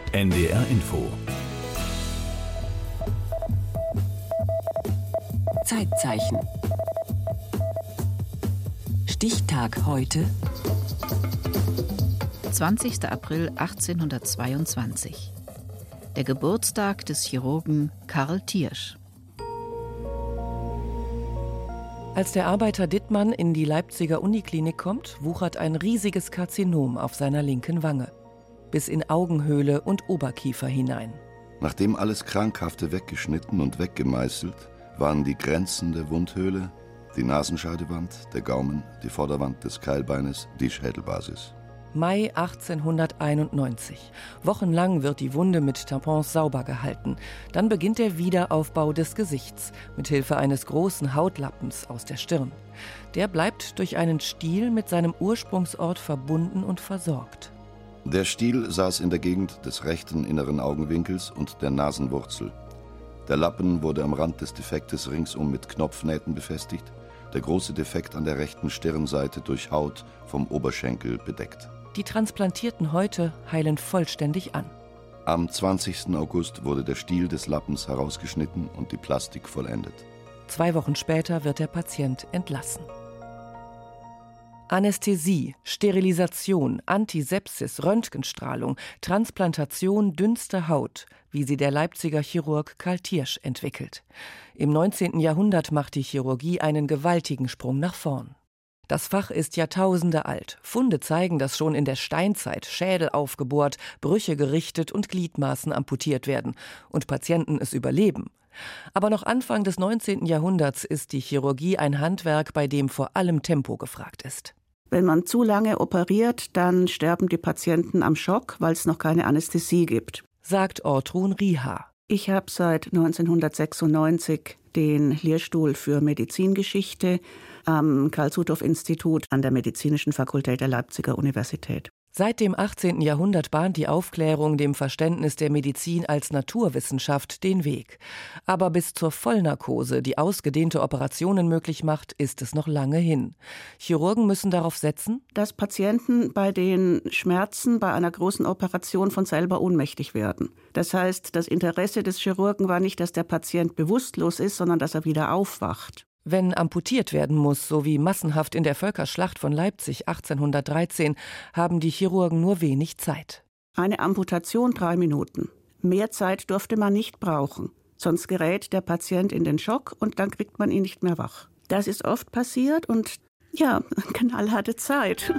NDR Info. Zeitzeichen. Stichtag heute. 20. April 1822. Der Geburtstag des Chirurgen Karl Thiersch. Als der Arbeiter Dittmann in die Leipziger Uniklinik kommt, wuchert ein riesiges Karzinom auf seiner linken Wange. Bis in Augenhöhle und Oberkiefer hinein. Nachdem alles Krankhafte weggeschnitten und weggemeißelt, waren die Grenzen der Wundhöhle, die Nasenscheidewand, der Gaumen, die Vorderwand des Keilbeines, die Schädelbasis. Mai 1891. Wochenlang wird die Wunde mit Tampons sauber gehalten. Dann beginnt der Wiederaufbau des Gesichts mit Hilfe eines großen Hautlappens aus der Stirn. Der bleibt durch einen Stiel mit seinem Ursprungsort verbunden und versorgt. Der Stiel saß in der Gegend des rechten inneren Augenwinkels und der Nasenwurzel. Der Lappen wurde am Rand des Defektes ringsum mit Knopfnähten befestigt, der große Defekt an der rechten Stirnseite durch Haut vom Oberschenkel bedeckt. Die transplantierten Häute heilen vollständig an. Am 20. August wurde der Stiel des Lappens herausgeschnitten und die Plastik vollendet. 2 Wochen später wird der Patient entlassen. Anästhesie, Sterilisation, Antisepsis, Röntgenstrahlung, Transplantation dünnster Haut, wie sie der Leipziger Chirurg Karl Thiersch entwickelt. Im 19. Jahrhundert macht die Chirurgie einen gewaltigen Sprung nach vorn. Das Fach ist Jahrtausende alt. Funde zeigen, dass schon in der Steinzeit Schädel aufgebohrt, Brüche gerichtet und Gliedmaßen amputiert werden und Patienten es überleben. Aber noch Anfang des 19. Jahrhunderts ist die Chirurgie ein Handwerk, bei dem vor allem Tempo gefragt ist. Wenn man zu lange operiert, dann sterben die Patienten am Schock, weil es noch keine Anästhesie gibt, sagt Ortrun Rieha. Ich habe seit 1996 den Lehrstuhl für Medizingeschichte am Karl-Suthoff-Institut an der Medizinischen Fakultät der Leipziger Universität. Seit dem 18. Jahrhundert bahnt die Aufklärung dem Verständnis der Medizin als Naturwissenschaft den Weg. Aber bis zur Vollnarkose, die ausgedehnte Operationen möglich macht, ist es noch lange hin. Chirurgen müssen darauf setzen, dass Patienten bei den Schmerzen bei einer großen Operation von selber ohnmächtig werden. Das heißt, das Interesse des Chirurgen war nicht, dass der Patient bewusstlos ist, sondern dass er wieder aufwacht. Wenn amputiert werden muss, so wie massenhaft in der Völkerschlacht von Leipzig 1813, haben die Chirurgen nur wenig Zeit. Eine Amputation 3 Minuten. Mehr Zeit durfte man nicht brauchen. Sonst gerät der Patient in den Schock und dann kriegt man ihn nicht mehr wach. Das ist oft passiert und ja, knallharte Zeit.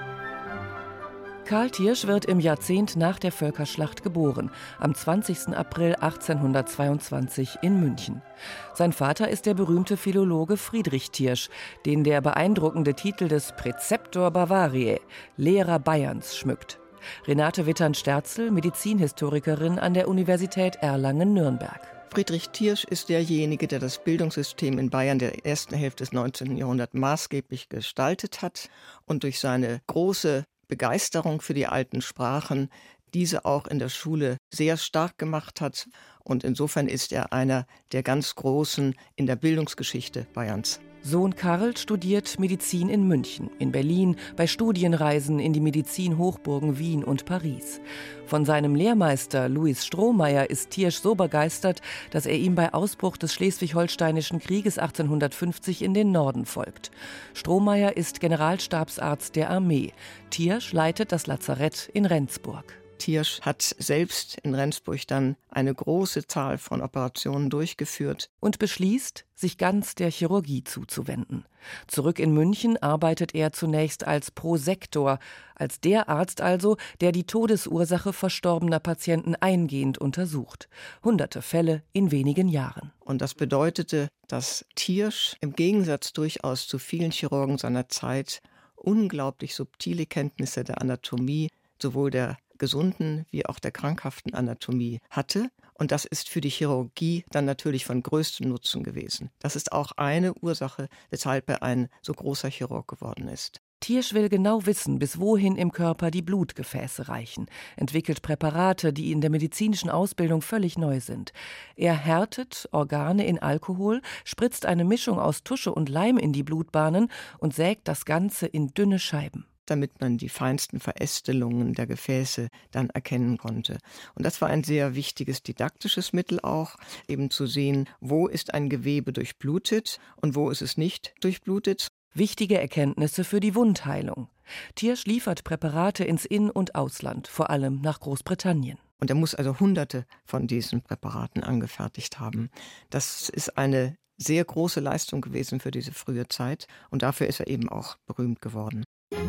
Karl Thiersch wird im Jahrzehnt nach der Völkerschlacht geboren, am 20. April 1822 in München. Sein Vater ist der berühmte Philologe Friedrich Thiersch, den der beeindruckende Titel des Präzeptor Bavariae, Lehrer Bayerns, schmückt. Renate Wittern-Sterzel, Medizinhistorikerin an der Universität Erlangen-Nürnberg. Friedrich Thiersch ist derjenige, der das Bildungssystem in Bayern der ersten Hälfte des 19. Jahrhunderts maßgeblich gestaltet hat und durch seine große Begeisterung für die alten Sprachen diese auch in der Schule sehr stark gemacht hat. Und insofern ist er einer der ganz Großen in der Bildungsgeschichte Bayerns. Sohn Karl studiert Medizin in München, in Berlin, bei Studienreisen in die Medizinhochburgen Wien und Paris. Von seinem Lehrmeister Louis Strohmayer ist Thiersch so begeistert, dass er ihm bei Ausbruch des Schleswig-Holsteinischen Krieges 1850 in den Norden folgt. Strohmayer ist Generalstabsarzt der Armee. Thiersch leitet das Lazarett in Rendsburg. Thiersch hat selbst in Rendsburg dann eine große Zahl von Operationen durchgeführt. Und beschließt, sich ganz der Chirurgie zuzuwenden. Zurück in München arbeitet er zunächst als Prosektor, als der Arzt also, der die Todesursache verstorbener Patienten eingehend untersucht. Hunderte Fälle in wenigen Jahren. Und das bedeutete, dass Thiersch im Gegensatz durchaus zu vielen Chirurgen seiner Zeit unglaublich subtile Kenntnisse der Anatomie, sowohl der gesunden wie auch der krankhaften Anatomie hatte. Und das ist für die Chirurgie dann natürlich von größtem Nutzen gewesen. Das ist auch eine Ursache, weshalb er ein so großer Chirurg geworden ist. Thiersch will genau wissen, bis wohin im Körper die Blutgefäße reichen, entwickelt Präparate, die in der medizinischen Ausbildung völlig neu sind. Er härtet Organe in Alkohol, spritzt eine Mischung aus Tusche und Leim in die Blutbahnen und sägt das Ganze in dünne Scheiben. damit man die feinsten Verästelungen der Gefäße dann erkennen konnte. Und das war ein sehr wichtiges didaktisches Mittel auch, eben zu sehen, wo ist ein Gewebe durchblutet und wo ist es nicht durchblutet. Wichtige Erkenntnisse für die Wundheilung. Thiersch liefert Präparate ins In- und Ausland, vor allem nach Großbritannien. Und er muss also Hunderte von diesen Präparaten angefertigt haben. Das ist eine sehr große Leistung gewesen für diese frühe Zeit. Und dafür ist er eben auch berühmt geworden.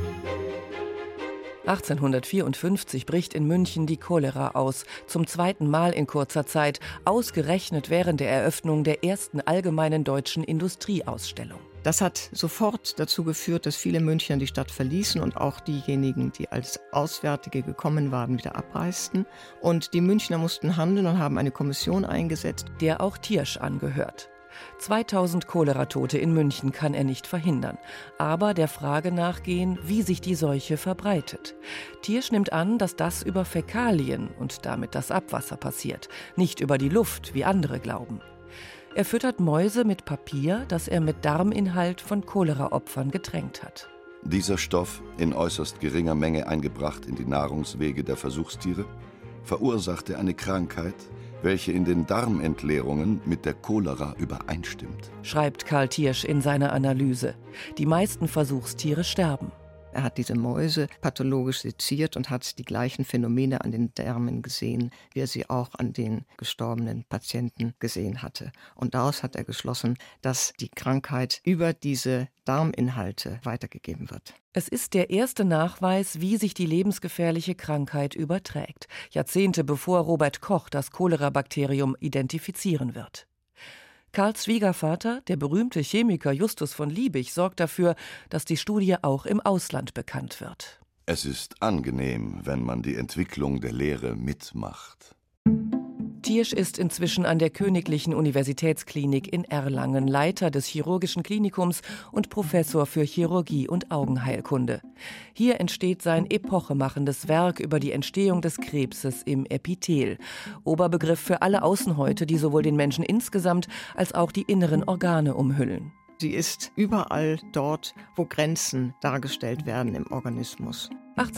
1854 bricht in München die Cholera aus, zum zweiten Mal in kurzer Zeit, ausgerechnet während der Eröffnung der ersten allgemeinen deutschen Industrieausstellung. Das hat sofort dazu geführt, dass viele Münchner die Stadt verließen und auch diejenigen, die als Auswärtige gekommen waren, wieder abreisten. Und die Münchner mussten handeln und haben eine Kommission eingesetzt, der auch Thiersch angehört. 2000 Choleratote in München kann er nicht verhindern, aber der Frage nachgehen, wie sich die Seuche verbreitet. Thiersch nimmt an, dass das über Fäkalien und damit das Abwasser passiert, nicht über die Luft, wie andere glauben. Er füttert Mäuse mit Papier, das er mit Darminhalt von Cholera-Opfern getränkt hat. Dieser Stoff, in äußerst geringer Menge eingebracht in die Nahrungswege der Versuchstiere, verursachte eine Krankheit, welche in den Darmentleerungen mit der Cholera übereinstimmt, schreibt Karl Thiersch in seiner Analyse. Die meisten Versuchstiere sterben. Er hat diese Mäuse pathologisch seziert und hat die gleichen Phänomene an den Därmen gesehen, wie er sie auch an den gestorbenen Patienten gesehen hatte. Und daraus hat er geschlossen, dass die Krankheit über diese Darminhalte weitergegeben wird. Es ist der erste Nachweis, wie sich die lebensgefährliche Krankheit überträgt, Jahrzehnte bevor Robert Koch das Cholera-Bakterium identifizieren wird. Karls Schwiegervater, der berühmte Chemiker Justus von Liebig, sorgt dafür, dass die Studie auch im Ausland bekannt wird. Es ist angenehm, wenn man die Entwicklung der Lehre mitmacht. Thiersch ist inzwischen an der Königlichen Universitätsklinik in Erlangen Leiter des Chirurgischen Klinikums und Professor für Chirurgie und Augenheilkunde. Hier entsteht sein epochemachendes Werk über die Entstehung des Krebses im Epithel. Oberbegriff für alle Außenhäute, die sowohl den Menschen insgesamt als auch die inneren Organe umhüllen. Sie ist überall dort, wo Grenzen dargestellt werden im Organismus.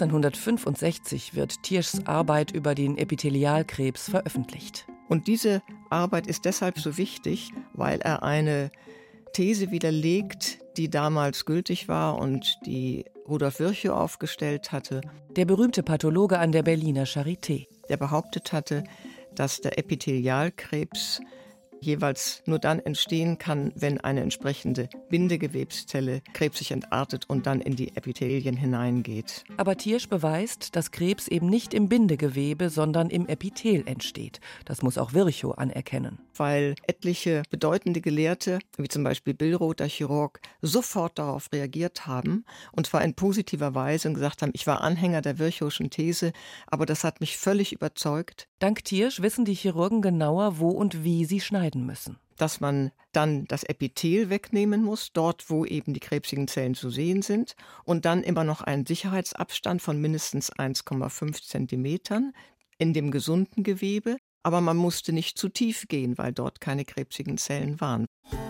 1865 wird Thierschs Arbeit über den Epithelialkrebs veröffentlicht. Und diese Arbeit ist deshalb so wichtig, weil er eine These widerlegt, die damals gültig war und die Rudolf Virchow aufgestellt hatte. Der berühmte Pathologe an der Berliner Charité. Der behauptet hatte, dass der Epithelialkrebs jeweils nur dann entstehen kann, wenn eine entsprechende Bindegewebszelle krebsig entartet und dann in die Epithelien hineingeht. Aber Thiersch beweist, dass Krebs eben nicht im Bindegewebe, sondern im Epithel entsteht. Das muss auch Virchow anerkennen. Weil etliche bedeutende Gelehrte, wie zum Beispiel Billroth, der Chirurg, sofort darauf reagiert haben, und zwar in positiver Weise, und gesagt haben, ich war Anhänger der Virchowschen These, aber das hat mich völlig überzeugt. Dank Thiersch wissen die Chirurgen genauer, wo und wie sie schneiden müssen. Dass man dann das Epithel wegnehmen muss, dort wo eben die krebsigen Zellen zu sehen sind, und dann immer noch einen Sicherheitsabstand von mindestens 1,5 Zentimetern in dem gesunden Gewebe. Aber man musste nicht zu tief gehen, weil dort keine krebsigen Zellen waren.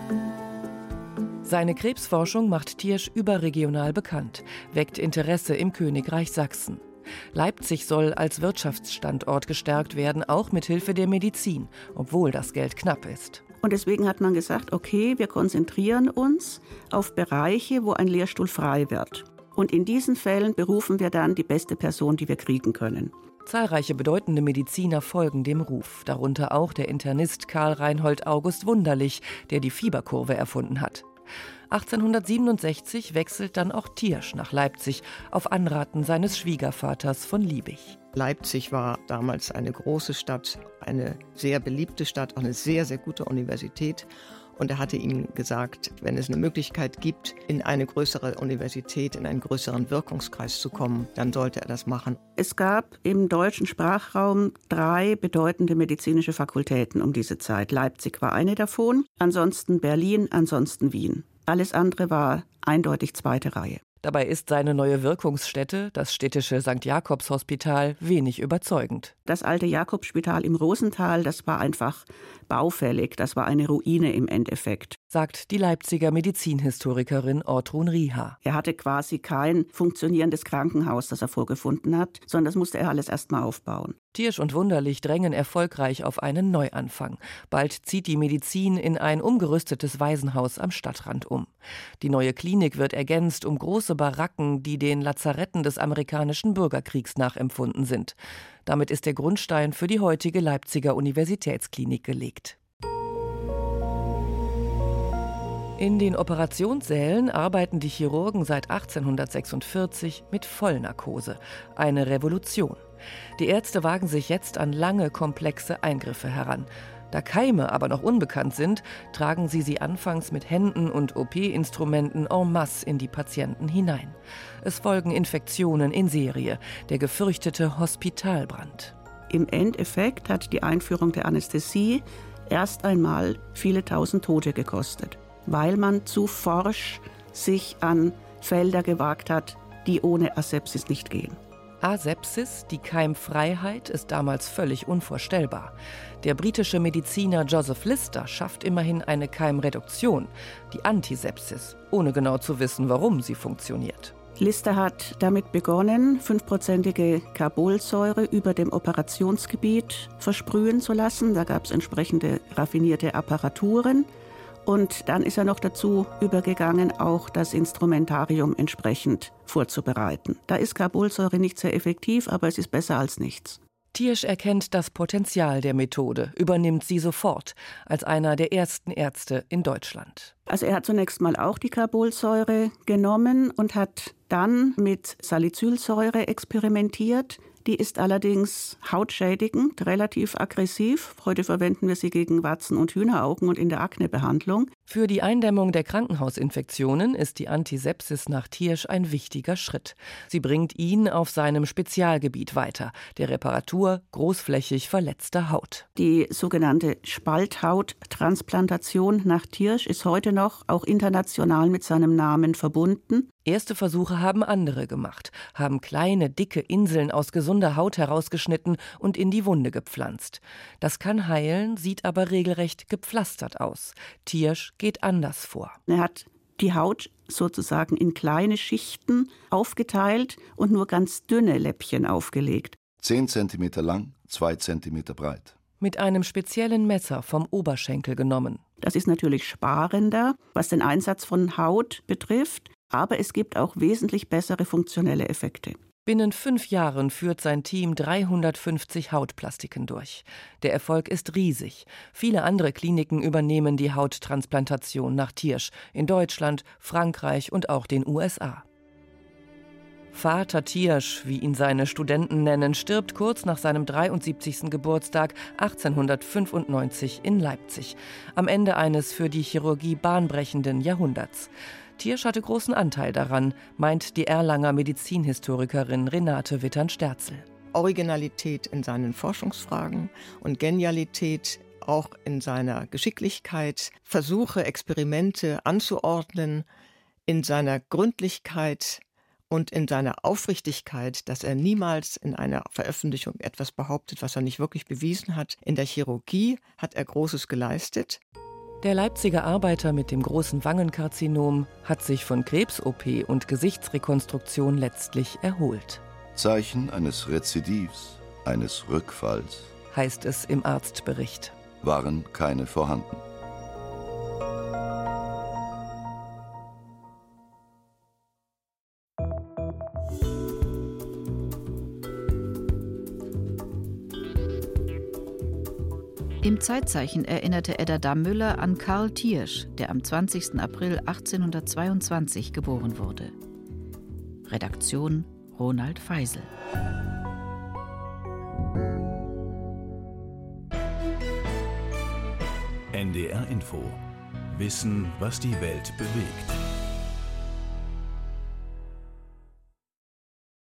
Seine Krebsforschung macht Thiersch überregional bekannt, weckt Interesse im Königreich Sachsen. Leipzig soll als Wirtschaftsstandort gestärkt werden, auch mit Hilfe der Medizin, obwohl das Geld knapp ist. Und deswegen hat man gesagt, okay, wir konzentrieren uns auf Bereiche, wo ein Lehrstuhl frei wird. Und in diesen Fällen berufen wir dann die beste Person, die wir kriegen können. Zahlreiche bedeutende Mediziner folgen dem Ruf, darunter auch der Internist Karl Reinhold August Wunderlich, der die Fieberkurve erfunden hat. 1867 wechselt dann auch Thiersch nach Leipzig auf Anraten seines Schwiegervaters von Liebig. Leipzig war damals eine große Stadt, eine sehr beliebte Stadt, auch eine sehr, sehr gute Universität. Und er hatte ihm gesagt, wenn es eine Möglichkeit gibt, in eine größere Universität, in einen größeren Wirkungskreis zu kommen, dann sollte er das machen. Es gab im deutschen Sprachraum 3 bedeutende medizinische Fakultäten um diese Zeit. Leipzig war eine davon, ansonsten Berlin, ansonsten Wien. Alles andere war eindeutig zweite Reihe. Dabei ist seine neue Wirkungsstätte, das städtische St. Jakobs-Hospital, wenig überzeugend. Das alte Jakobsspital im Rosental, das war einfach baufällig, das war eine Ruine im Endeffekt. sagt die Leipziger Medizinhistorikerin Ortrun Rieha. Er hatte quasi kein funktionierendes Krankenhaus, das er vorgefunden hat, sondern das musste er alles erst mal aufbauen. Thiersch und Wunderlich drängen erfolgreich auf einen Neuanfang. Bald zieht die Medizin in ein umgerüstetes Waisenhaus am Stadtrand um. Die neue Klinik wird ergänzt um große Baracken, die den Lazaretten des amerikanischen Bürgerkriegs nachempfunden sind. Damit ist der Grundstein für die heutige Leipziger Universitätsklinik gelegt. In den Operationssälen arbeiten die Chirurgen seit 1846 mit Vollnarkose. Eine Revolution. Die Ärzte wagen sich jetzt an lange, komplexe Eingriffe heran. Da Keime aber noch unbekannt sind, tragen sie anfangs mit Händen und OP-Instrumenten en masse in die Patienten hinein. Es folgen Infektionen in Serie, der gefürchtete Hospitalbrand. Im Endeffekt hat die Einführung der Anästhesie erst einmal viele tausend Tote gekostet, weil man zu forsch sich an Felder gewagt hat, die ohne Asepsis nicht gehen. Asepsis, die Keimfreiheit, ist damals völlig unvorstellbar. Der britische Mediziner Joseph Lister schafft immerhin eine Keimreduktion, die Antisepsis, ohne genau zu wissen, warum sie funktioniert. Lister hat damit begonnen, 5%ige Carbolsäure über dem Operationsgebiet versprühen zu lassen. Da gab es entsprechende raffinierte Apparaturen. Und dann ist er noch dazu übergegangen, auch das Instrumentarium entsprechend vorzubereiten. Da ist Carbolsäure nicht sehr effektiv, aber es ist besser als nichts. Thiersch erkennt das Potenzial der Methode, übernimmt sie sofort, als einer der ersten Ärzte in Deutschland. Also er hat zunächst mal auch die Carbolsäure genommen und hat dann mit Salicylsäure experimentiert. Die ist allerdings hautschädigend, relativ aggressiv. Heute verwenden wir sie gegen Warzen- und Hühneraugen und in der Aknebehandlung. Für die Eindämmung der Krankenhausinfektionen ist die Antisepsis nach Thiersch ein wichtiger Schritt. Sie bringt ihn auf seinem Spezialgebiet weiter, der Reparatur großflächig verletzter Haut. Die sogenannte Spalthauttransplantation nach Thiersch ist heute noch auch international mit seinem Namen verbunden. Erste Versuche haben andere gemacht, haben kleine, dicke Inseln aus gesunder Haut herausgeschnitten und in die Wunde gepflanzt. Das kann heilen, sieht aber regelrecht gepflastert aus. Thiersch geht anders vor. Er hat die Haut sozusagen in kleine Schichten aufgeteilt und nur ganz dünne Läppchen aufgelegt. 10 cm lang, 2 cm breit. Mit einem speziellen Messer vom Oberschenkel genommen. Das ist natürlich sparender, was den Einsatz von Haut betrifft. Aber es gibt auch wesentlich bessere funktionelle Effekte. Binnen 5 Jahren führt sein Team 350 Hautplastiken durch. Der Erfolg ist riesig. Viele andere Kliniken übernehmen die Hauttransplantation nach Thiersch in Deutschland, Frankreich und auch den USA. Vater Thiersch, wie ihn seine Studenten nennen, stirbt kurz nach seinem 73. Geburtstag 1895 in Leipzig. Am Ende eines für die Chirurgie bahnbrechenden Jahrhunderts. Thiersch hatte großen Anteil daran, meint die Erlanger Medizinhistorikerin Renate Wittern-Sterzel. Originalität in seinen Forschungsfragen und Genialität auch in seiner Geschicklichkeit, Versuche, Experimente anzuordnen, in seiner Gründlichkeit und in seiner Aufrichtigkeit, dass er niemals in einer Veröffentlichung etwas behauptet, was er nicht wirklich bewiesen hat. In der Chirurgie hat er Großes geleistet. Der Leipziger Arbeiter mit dem großen Wangenkarzinom hat sich von Krebs-OP und Gesichtsrekonstruktion letztlich erholt. Zeichen eines Rezidivs, eines Rückfalls, heißt es im Arztbericht, waren keine vorhanden. Im Zeitzeichen erinnerte Edda Dammüller an Karl Thiersch, der am 20. April 1822 geboren wurde. Redaktion Ronald Feisel. NDR Info. Wissen, was die Welt bewegt.